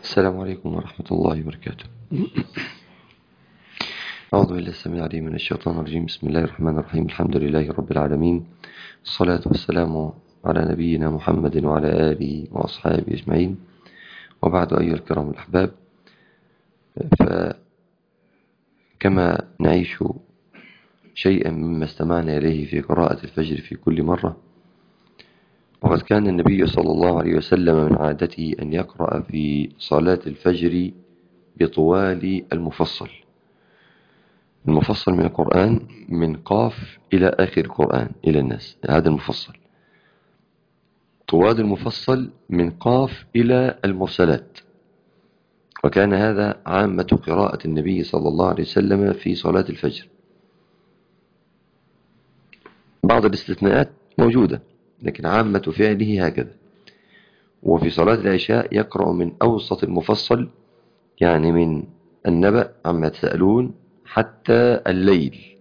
السلام عليكم ورحمة الله وبركاته. أعوذ بالله السميع العليم من الشيطان الرجيم. بسم الله الرحمن الرحيم. الحمد لله رب العالمين، الصلاة والسلام على نبينا محمد وعلى آله وأصحابه أجمعين، وبعد أيها الكرام الأحباب، فكما نعيش شيئا مما استمعنا إليه في قراءة الفجر في كل مرة، وقد كان النبي صلى الله عليه وسلم من عادته أن يقرأ في صلاة الفجر بطوال المفصل من القرآن، من قاف إلى آخر القرآن إلى الناس. هذا المفصل، طوال المفصل من قاف إلى المرسلات. وكان هذا عامة قراءة النبي صلى الله عليه وسلم في صلاة الفجر. بعض الاستثناءات موجودة، لكن عامة فعله هكذا. وفي صلاة العشاء يقرأ من أوسط المفصل، يعني من النبأ عما يتساءلون حتى الليل.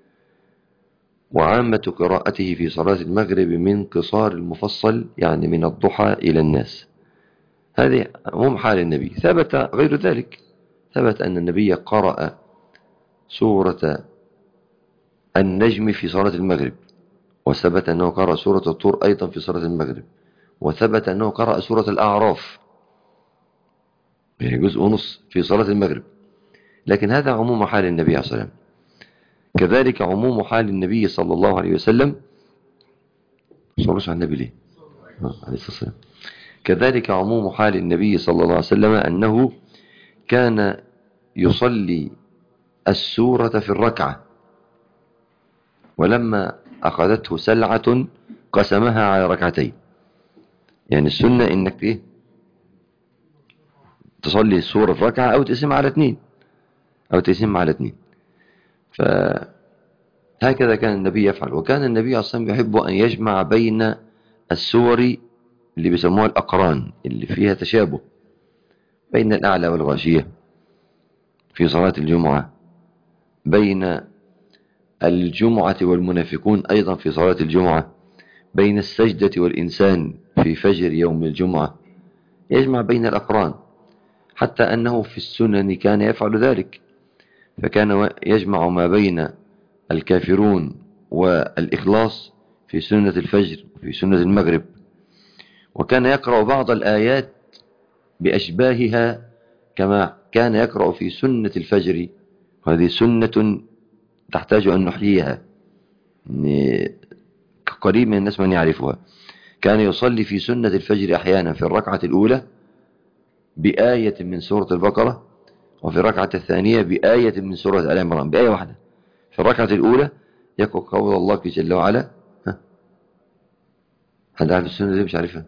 وعامة قراءته في صلاة المغرب من قصار المفصل، يعني من الضحى إلى الناس. هذه عموم حال النبي. ثبت غير ذلك، ثبت أن النبي قرأ سورة النجم في صلاة المغرب، وثبت أنه قرأ سورة الطور أيضا في صلاة المغرب، وثبت أنه قرأ سورة الأعراف، يعني جزء ونص في صلاة المغرب. لكن هذا عموم حال النبي عليه الصلاة والسلام. كذلك عموم حال النبي صلى الله عليه وسلم، صلى الله على النبي ليه؟ عليه الصلاة والسلام. كذلك عموم حال النبي صلى الله عليه وسلم أنه كان يصلي السورة في الركعة، ولما أخذته سلعة قسمها على ركعتين. يعني السنة إنك تصلي السورة في ركعة أو تقسمها على اثنين، فهكذا كان النبي يفعل. وكان النبي أصلا يحب أن يجمع بين السور اللي بيسموها الأقران، اللي فيها تشابه، بين الأعلى والغاشية في صلاة الجمعة، بين الجمعة والمنافقون أيضا في صلاة الجمعة، بين السجدة والإنسان في فجر يوم الجمعة. يجمع بين الأقران، حتى أنه في السنن كان يفعل ذلك. فكان يجمع ما بين الكافرون والإخلاص في سنة الفجر وفي سنة المغرب. وكان يقرأ بعض الآيات بأشباهها كما كان يقرأ في سنة الفجر، وهذه سنة تحتاج أن نحييها، قريب من الناس من يعرفها. كان يصلي في سنة الفجر أحيانا في الركعة الأولى بآية من سورة البقرة، وفي الركعة الثانية بآية من سورة آل عمران، بآية واحدة. في الركعة الأولى يقول قول الله جل وعلا، حد عارف السنة دي؟ مش عارفها.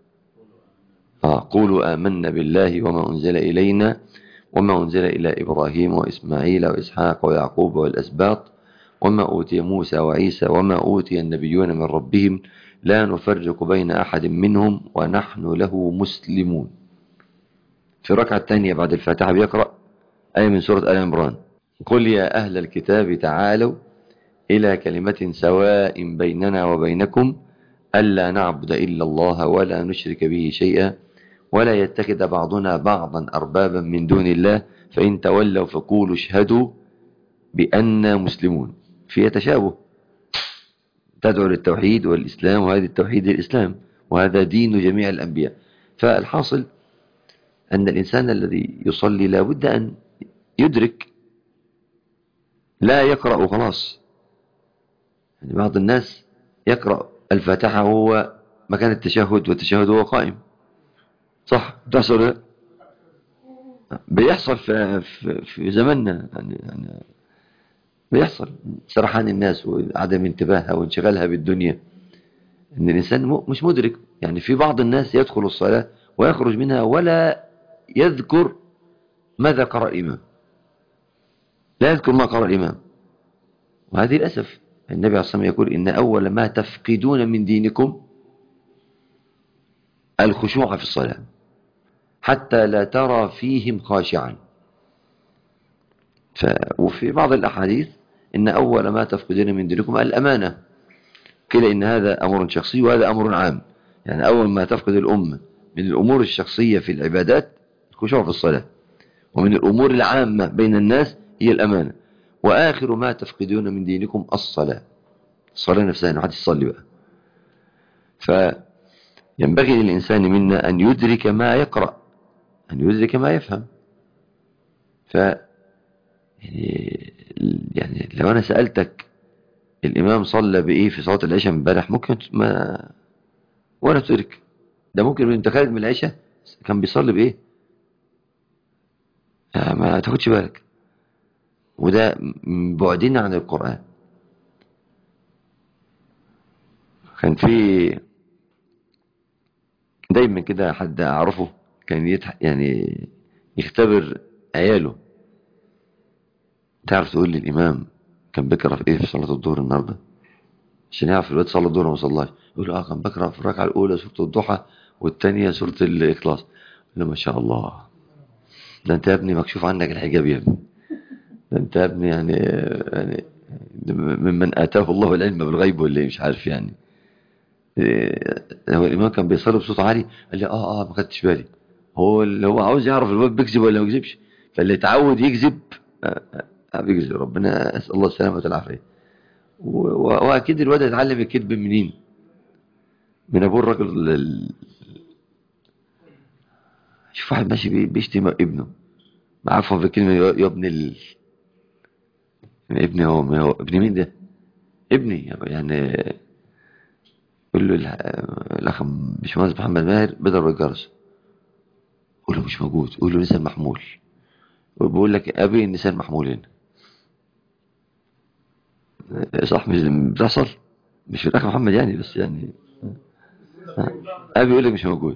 قولوا آمنا بالله وما أنزل إلينا وما أنزل إلى إبراهيم وإسماعيل وإسحاق ويعقوب والأسباط وما أوتي موسى وعيسى وما أوتي النبيون من ربهم لا نفرق بين أحد منهم ونحن له مسلمون. في الركعة الثانية بعد الفاتحة بيقرأ آية من سورة آل عمران، قل يا أهل الكتاب تعالوا إلى كلمة سواء بيننا وبينكم ألا نعبد إلا الله ولا نشرك به شيئا ولا يتخذ بعضنا بعضا أربابا من دون الله فإن تولوا فقولوا اشهدوا بأننا مسلمون. فيها تشابه، تدعو للتوحيد والإسلام، وهذا التوحيد الإسلام، وهذا دين جميع الأنبياء. فالحاصل أن الإنسان الذي يصلي لا بد أن يدرك، لا يقرأ وخلاص. يعني بعض الناس يقرأ الفاتحة وهو مكان التشهد، والتشهد هو قائم. صح؟ بيحصل في زماننا، يعني بيحصل سرحان الناس وعدم انتباهها وانشغالها بالدنيا، ان الانسان مش مدرك. يعني في بعض الناس يدخل الصلاة ويخرج منها ولا يذكر ماذا قرأ الإمام، لا يذكر ما قرأ الإمام. وهذه للأسف. النبي عليه الصلاة والسلام يقول إن أول ما تفقدون من دينكم الخشوع في الصلاة حتى لا ترى فيهم خاشعا. وفي بعض الأحاديث إن أول ما تفقدون من دينكم الأمانة. كلا إن هذا أمر شخصي وهذا أمر عام. يعني أول ما تفقد الأمة من الأمور الشخصية في العبادات خشوع في الصلاة. ومن الأمور العامة بين الناس هي الأمانة. وآخر ما تفقدون من دينكم الصلاة. الصلاة نفسها إنه حد يصلي بقى. فينبغي للإنسان منا أن يدرك ما يقرأ، أن يدرك ما يفهم. ف يعني لو أنا سألتك الإمام صلى بإيه في صلاة العشاء امبارح، ممكن ما ولا تدرك. ده ممكن وانت خارج من العشاء كان بيصلي بإيه، يعني ما تاخدش بالك. وده بعدنا عن القرآن. كان في دايما كده حد أعرفه كان يعني يختبر عياله. تعرف تقول لي الإمام كان بيقرأ في إيه في صلاة الظهر النهاردة، عشان يعرف الواد صلى الظهر وما صلاش. يقول له كان بقرأ في الركعة الأولى سورة الضحى والثانية سورة الإخلاص. لا ما شاء الله، ده أنت يا ابني مكشوف عنك الحجاب يا ابني، ده أنت يا ابني يعني ممن آتاه الله العلم بالغيب ولا مش عارف يعني. هو الإمام كان بيصلي بصوت عالي. قال لي ما خدتش بالي. هو اللي هو عاوز يعرف الواد بيكذب ولا ما بيكذبش، فاللي اتعود يكذب بيكذب. ربنا أسأل الله السلامة والعافية. وأكيد الواد اتعلم الكذب منين؟ من أبوه الراجل شوف واحد ماشي بيشتم ابنه، عارفه في كلمة يا ابن ابني. هو ابن مين ده؟ ابني يعني. قول له الأخ باشمهندس محمد ماهر بيضرب الجرس، قول له مش موجود، قول له لسان محمول. بقول لك أبي النسان محمول هنا. صح مش بتحصل؟ مش في الأخ محمد يعني، بس يعني أبي يقول لك مش موجود،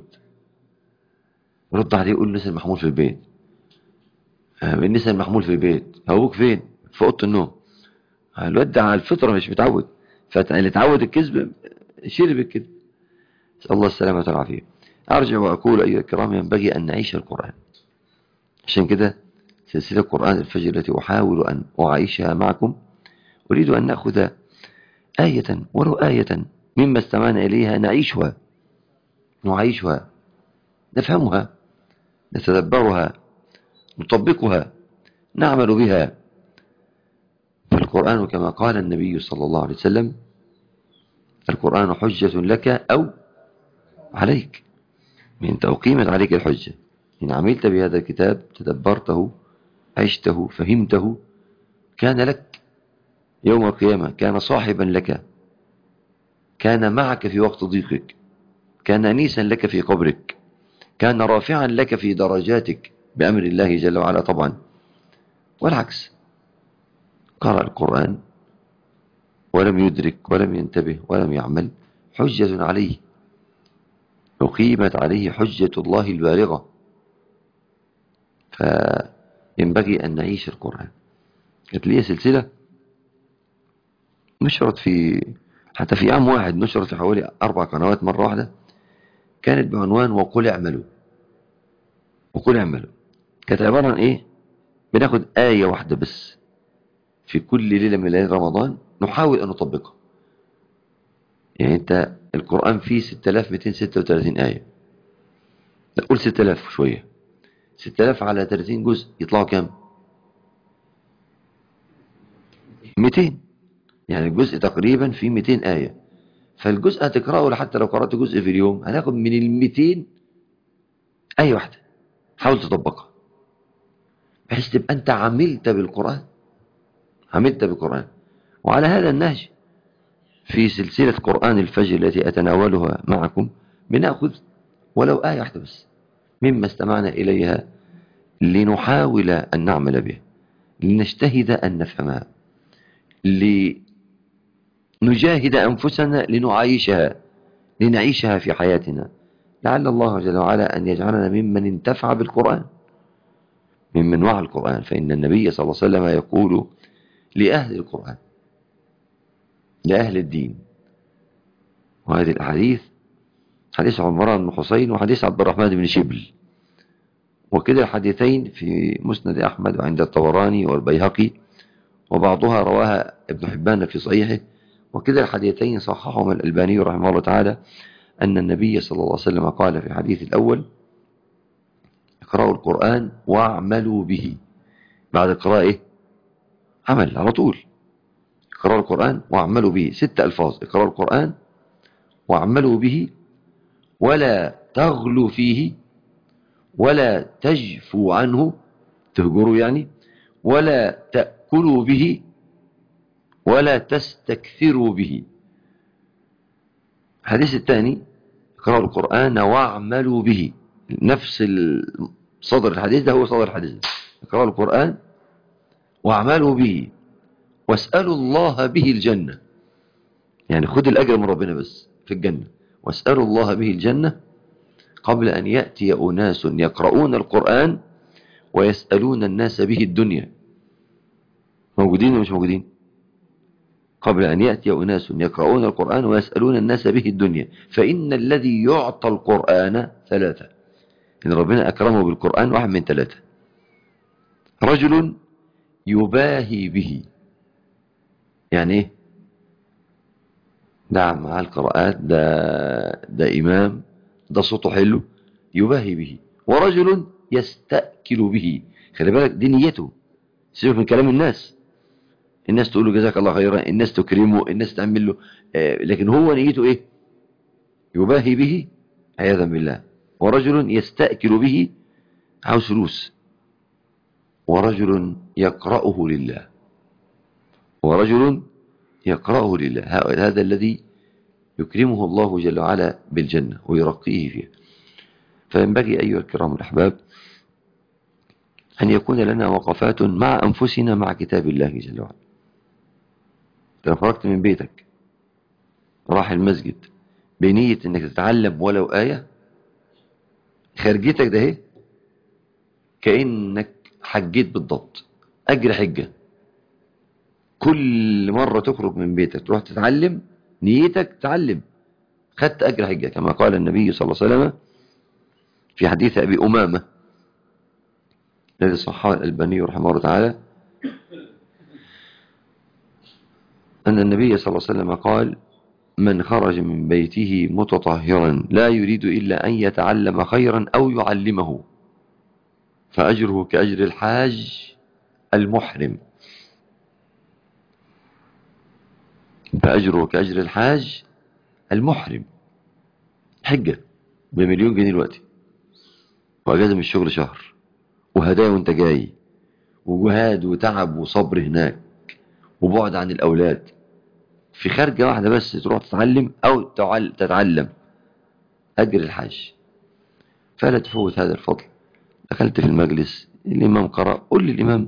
رد عليه يقول له لسان محمول في البيت. النسان محمول في البيت، أبوك فين؟ في أوضة النوم. الواد ده على الفطرة مش متعود، فاللي اتعود الكذب شرب الكذب. نسأل الله السلامة والعافية. أرجع وأقول أيها الكرام ينبغي أن نعيش القرآن. عشان كده سلسلة قرآن الفجر التي أحاول أن أعيشها معكم، أريد أن نأخذ آية ولو آية مما استمعنا إليها نعيشها، نفهمها، نتدبرها، نطبقها، نعمل بها. فالقرآن كما قال النبي صلى الله عليه وسلم: القرآن حجة لك أو عليك. أنت أقيمت عليك الحجة إن عملت بهذا الكتاب، تدبرته، عشته، فهمته، كان لك يوم القيامة، كان صاحبا لك، كان معك في وقت ضيقك، كان أنيسا لك في قبرك، كان رافعا لك في درجاتك بأمر الله جل وعلا طبعا. والعكس، قرأ القرآن ولم يدرك ولم ينتبه ولم يعمل، حجة عليه، أقيمت عليه حجة الله البالغة. فينبغي أن نعيش القرآن. كانت لي سلسلة نشرت حتى في عام واحد نشرت في حوالي 4 قنوات مرة واحدة، كانت بعنوان وقل اعملوا. وقل اعملوا كانت عبارة عن إيه؟ بناخد آية واحدة بس في كل ليلة من ليالي رمضان، نحاول أن نطبقها. يعني أنت القرآن فيه 6236 آية، نقول 6000 شوية، 6000 على 30 جزء يطلعوا كام؟ 200. يعني الجزء تقريبا فيه 200 آية. فالجزء هتقرأه حتى لو قرأت جزء في اليوم، هناخد من 200 آية واحدة. حاول تطبقها بحيث تبقى أنت عملت بالقرآن، عملت بالقرآن. وعلى هذا النهج في سلسلة قرآن الفجر التي أتناولها معكم، بنأخذ ولو آية واحدة بس مما استمعنا إليها، لنحاول أن نعمل به، لنجتهد أن نفهمها، لنجاهد أنفسنا لنعيشها، لنعيشها في حياتنا. لعل الله جل وعلا أن يجعلنا ممن انتفع بالقرآن، ممن وعى القرآن. فإن النبي صلى الله عليه وسلم يقول لأهل القرآن، لأهل الدين. وهذه الأحاديث حديث عمران بن حسين وحديث عبد الرحمن بن شبل، وكده الحديثين في مسند أحمد وعند الطبراني والبيهقي، وبعضها رواها ابن حبان في صحيحه. وكده الحديثين صححهما الألباني رحمه الله تعالى، أن النبي صلى الله عليه وسلم قال في الحديث الأول: اقرأوا القرآن واعملوا به. بعد القراءة ايه؟ عمل على طول. اقرأوا القرآن واعملوا به، 6 ألفاظ: اقرأوا القرآن واعملوا به، ولا تغلوا فيه، ولا تجفوا عنه، تهجروا يعني، ولا تأكلوا به، ولا تستكثروا به. الحديث الثاني: اقرأوا القرآن واعملوا به. نفس صدر الحديث ده هو صدر الحديث ده. اقرأوا القرآن واعملوا به واسألوا الله به الجنة. يعني خد الأجر من ربنا بس في الجنة. واسألوا الله به الجنة قبل أن يأتي أناس يقرؤون القرآن ويسألون الناس به الدنيا. موجودين ومش موجودين؟ قبل أن يأتي أناس يقرؤون القرآن ويسألون الناس به الدنيا. فإن الذي يعطى القرآن 3. إن ربنا أكرمه بالقرآن واحد من 3: رجل يباهي به. يعني إيه؟ ده مع القراءات، ده إمام، ده صوته حلو، يباهي به. ورجل يستأكل به. خلي بالك دي نيته، سيبك من كلام الناس. الناس تقول له جزاك الله خيرا، الناس تكرمه، الناس تعمل له، لكن هو نيته ايه؟ يباهي به عياذا بالله. ورجل يستأكل به، عاوز فلوس. ورجل يقرأه لله. ورجل يقرأه لله. هذا الذي يكرمه الله جل وعلا بالجنة ويرقيه فيها. فينبغي أيها الكرام الأحباب أن يكون لنا وقفات مع أنفسنا مع كتاب الله جل وعلا. لو خرجت من بيتك راح المسجد بنية أنك تتعلم ولو آية، خارجتك ده اهي كأنك حجيت بالضبط، أجر حجة. كل مرة تخرج من بيتك تروح تتعلم، نيتك تتعلم، خدت أجر حجة. كما قال النبي صلى الله عليه وسلم في حديث أبي أمامة الذي صححه الألباني رحمه الله تعالى، أن النبي صلى الله عليه وسلم قال: من خرج من بيته متطهرا لا يريد إلا أن يتعلم خيرا أو يعلمه فأجره كأجر الحاج المحرم. فأجره كأجر الحاج المحرم. حجة ب1,000,000 جنيه دلوقتي، وأجازة من الشغل شهر، وهدايا وانت جاي، وجهاد وتعب وصبر هناك، وبعد عن الأولاد، في خارجة واحدة بس تروح تتعلم أو تتعلم، أجر الحاج. فلا تفوت هذا الفضل. دخلت في المجلس، الإمام قرأ، قل للإمام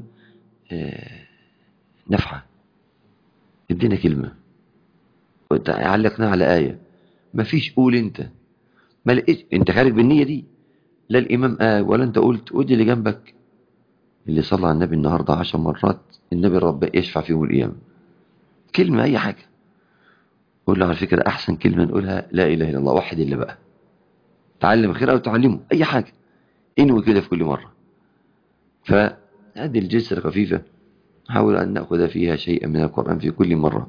نفحة، ادينا كلمة، علقنا على آية. مفيش قول انت، ما لقيت انت خارج بالنية دي، لا الإمام ولا انت قلت، قول اللي جنبك اللي صلى على النبي النهاردة 10 مرات النبي الرب يشفع فيهم القيامة. كلمة أي حاجة، قول له على فكرة أحسن كلمة نقولها لا إله إلا الله، وحد اللي بقى تعلم خير أو تعلمه أي حاجة، انوي كده في كل مرة. فهذه الجلسة الخفيفة نحاول أن نأخذ فيها شيئا من القرآن في كل مرة.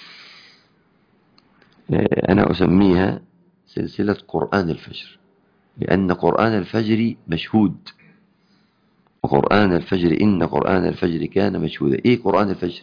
أنا أسميها سلسلة قرآن الفجر، لأن قرآن الفجر مشهود. وقرآن الفجر إن قرآن الفجر كان مشهودا. إيه قرآن الفجر؟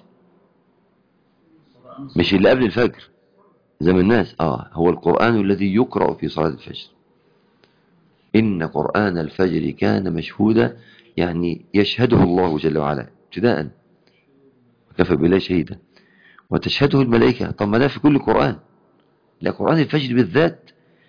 مش اللي قبل الفجر زي ما الناس، هو القرآن الذي يقرأ في صلاة الفجر. إن قرآن الفجر كان مشهودا، يعني يشهده الله جل وعلا ابتداء، وكفى بالله شهيدا، وتشهده الملائكة. طب ما ده في كل قرآن، لا قرآن الفجر بالذات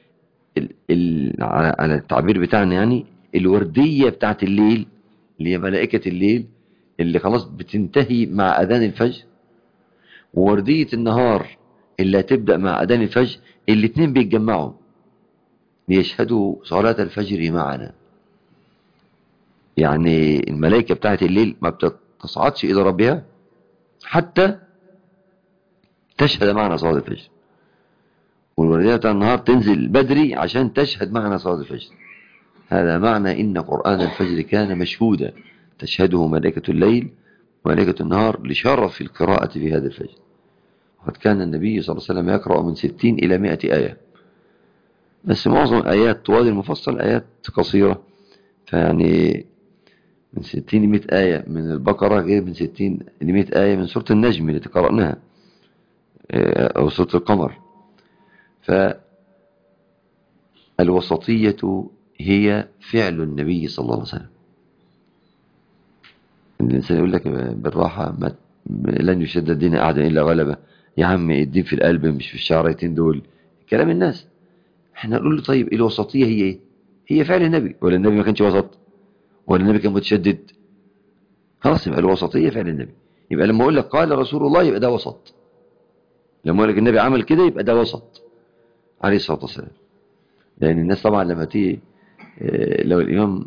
على التعبير بتاعنا يعني الوردية بتاعت الليل، اللي هي ملائكة الليل اللي خلاص بتنتهي مع أذان الفجر، ووردية النهار اللي هتبدأ مع أذان الفجر، الاتنين بيتجمعوا ليشهدوا صلاة الفجر معنا. يعني الملائكة بتاعت الليل ما بتصعدش إلى ربها حتى تشهد معنا صلاة الفجر، والوردية بتاع النهار تنزل بدري عشان تشهد معنا صلاة الفجر. هذا معنى إن قرآن الفجر كان مشهودا، تشهده ملائكة الليل وملائكة النهار لشرف القراءة في هذا الفجر. وقد كان النبي صلى الله عليه وسلم يقرأ من 60 إلى 100 آية، بس معظم الآيات طوال المفصل آيات قصيرة، فيعني من 60 ل 100 آية من البقرة غير من 60 ل 100 آية من سورة النجم التي قرأناها، أو سورة القمر. فالوسطية هي فعل النبي صلى الله عليه وسلم. الإنسان يقول لك بالراحة لن يشد الدين أحد إلا غلبه. يا عم الدين في القلب مش في الشعريتين دول، كلام الناس. احنا نقول له طيب الوسطية هي ايه؟ هي فعل النبي، ولا النبي ما كانش وسط، ولا النبي كان متشدد؟ خلاص يبقى الوسطية فعل النبي. يبقى لما اقول لك قال رسول الله يبقى ده وسط، لما اقول لك النبي عمل كده يبقى ده وسط عليه الصلاة والسلام. لأن الناس طبعا لما تيجي لو الإمام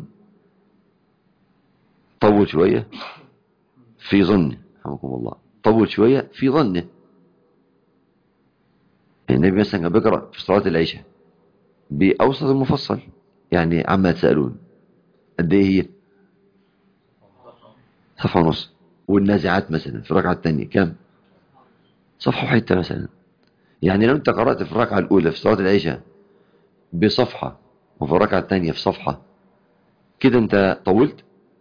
طول شوية في ظنه، رحمكم الله، طول شوية في ظنه. النبي مثلا كان بيقرأ في صلاة العشاء بأوسط المفصل، يعني عما تسألون قد ايه هي؟ صفحة ونص. والنازعات مثلا في الركعة الثانية كم؟ صفحة وحتة مثلا. يعني لو انت قرأت في الركعة الأولى في صلاة العشاء بصفحة، وفي الركعة الثانية في صفحة، كده انت طولت.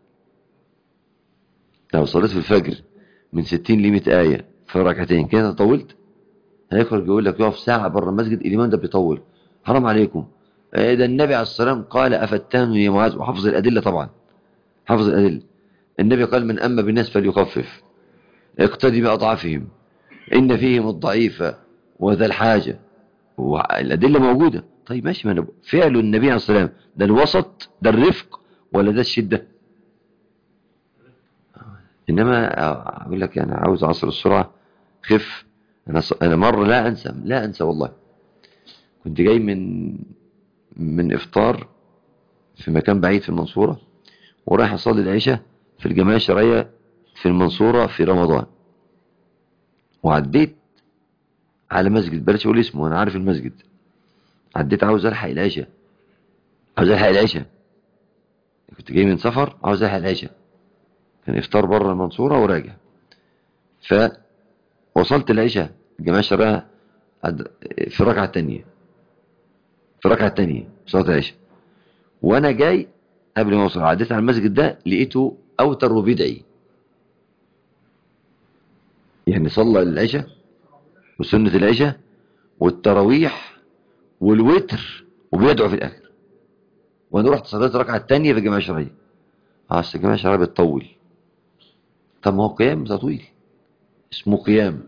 لو صليت في الفجر من 60 ل 100 آية في ركعتين كده انت طولت. هيخرج يقول لك يقف ساعة بره المسجد، الإمام ده بيطول، حرام عليكم. ده النبي عليه الصلاة والسلام قال أفتان يا معاذ، وحفظ الأدلة طبعا، حفظ الأدلة. النبي قال من أما بالناس فليخفف، اقتدي بأضعافهم، إن فيهم الضعيف وذا الحاجة، والأدلة موجودة. طيب ماشي، ما فعل النبي عليه الصلاة والسلام ده الوسط، ده الرفق، ولا ده الشدة؟ إنما أقول لك أنا عاوز عصر السرعة، خف. أنا مرة لا أنسى والله. كنت جاي من إفطار في مكان بعيد في المنصورة، ورايح أصلي العشاء في الجمعية الشرعية في المنصورة في رمضان. وعديت على مسجد، بلاش أقول اسمه، أنا عارف المسجد. عديت عاوز ألحق العشاء، عاوز ألحق العشاء. كنت جاي من سفر عاوز ألحق العشاء، كان إفطار بره المنصورة وراجع. فوصلت العشاء الجمعية الشرعية في الركعة التانية، في الركعة التانية صلاة العشاء. وأنا جاي قبل ما أوصل عديت على المسجد ده لقيته أوتر وبدعي. يعني صلى العشاء وسنة العشاء والتراويح والوتر وبيدعو في الآخر. وأنا رحت صليت الركعة التانية في الجمعية الشرعية. أصل الجمعية الشرعية بتطول. طب ما هو قيام تطويل، اسمه قيام.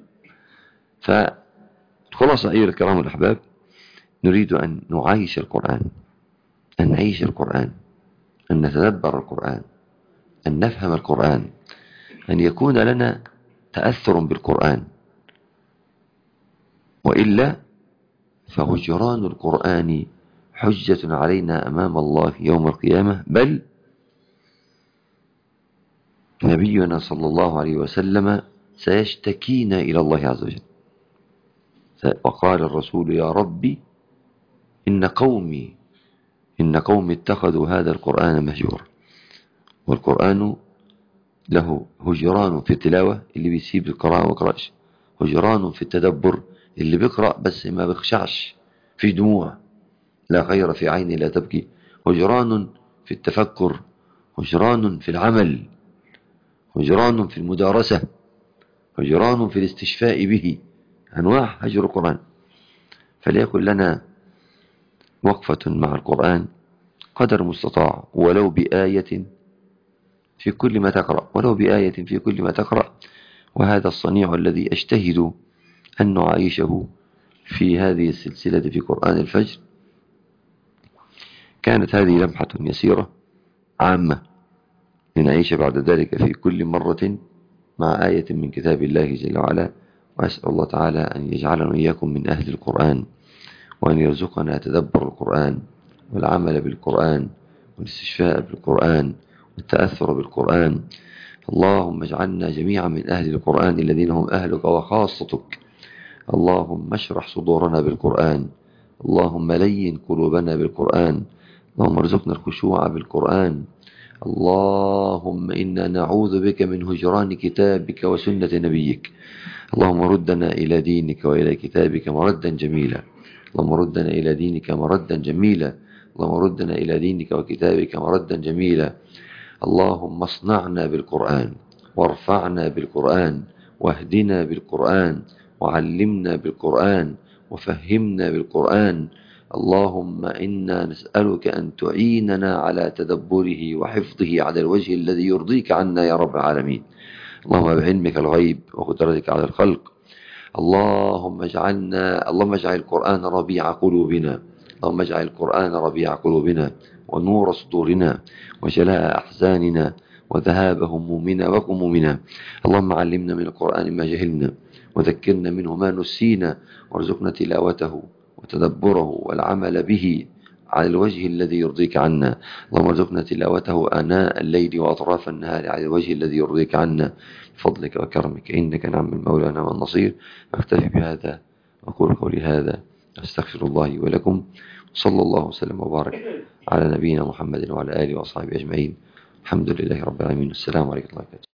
فالخلاصة أيها الكرام الأحباب، نريد أن نعيش القرآن، أن نعيش القرآن، أن نتدبر القرآن، أن نفهم القرآن، أن يكون لنا تأثر بالقرآن. وإلا فهجران القرآن حجة علينا أمام الله يوم القيامة. بل نبينا صلى الله عليه وسلم سيشتكينا إلى الله عز وجل. وقال الرسول يا ربي إن قومي اتخذوا هذا القرآن مهجورا. والقرآن له هجران في التلاوة، اللي بيسيب القراءة وما يقرأش. هجران في التدبر، اللي بيقرأ بس ما بيخشعش، في دموع، لا خير في عين لا تبكي. هجران في التفكر، هجران في العمل، هجران في المدارسة، هجران في الاستشفاء به. أنواع هجر القرآن. فليكن لنا وقفة مع القرآن قدر المستطاع، ولو بآية في كل ما تقرأ، ولو بآية في كل ما تقرأ. وهذا الصنيع الذي أجتهد أن نعيشه في هذه السلسلة في قرآن الفجر. كانت هذه لمحة يسيرة عامة لنعيش بعد ذلك في كل مرة مع آية من كتاب الله جل وعلا. وأسأل الله تعالى أن يجعلنا وإياكم من أهل القرآن، وأن يرزقنا تدبر القرآن والعمل بالقرآن والاستشفاء بالقرآن والتأثر بالقرآن. اللهم اجعلنا جميعا من أهل القرآن الذين هم أهلك وخاصتك. اللهم اشرح صدورنا بالقرآن، اللهم لين قلوبنا بالقرآن، اللهم ارزقنا الخشوع بالقرآن. اللهم إنا نعوذ بك من هجران كتابك وسنة نبيك. اللهم ردنا إلى دينك وإلى كتابك مردا جميلا. اللهم ردنا إلى دينك مردا جميلا. اللهم ردنا إلى دينك وكتابك مردا جميلا. اللهم اصنعنا بالقرآن، وارفعنا بالقرآن، واهدنا بالقرآن، وعلمنا بالقرآن، وفهمنا بالقرآن. اللهم إنا نسألك أن تعيننا على تدبره وحفظه على الوجه الذي يرضيك عنا يا رب العالمين. اللهم بعلمك الغيب وقدرتك على الخلق اللهم اجعل القرآن ربيع قلوبنا، اللهم اجعل القرآن ربيع قلوبنا ونور صدورنا وجلاء أحزاننا وذهاب همومنا وغمومنا. اللهم علمنا من القرآن ما جهلنا، وذكرنا منه ما نسينا، وارزقنا تلاوته وتدبره والعمل به على الوجه الذي يرضيك عنا. اللهم ارزقنا تلاوته آناء الليل وأطراف النهار على الوجه الذي يرضيك عنا بفضلك وكرمك، إنك نعم المولى ونعم النصير. أكتفي بهذا وأقول قولي هذا، أستغفر الله لي ولكم، صلى الله وسلم وبارك على نبينا محمد وعلى آله وأصحابه أجمعين. الحمد لله رب العالمين. السلام عليكم ورحمة الله وبركاته.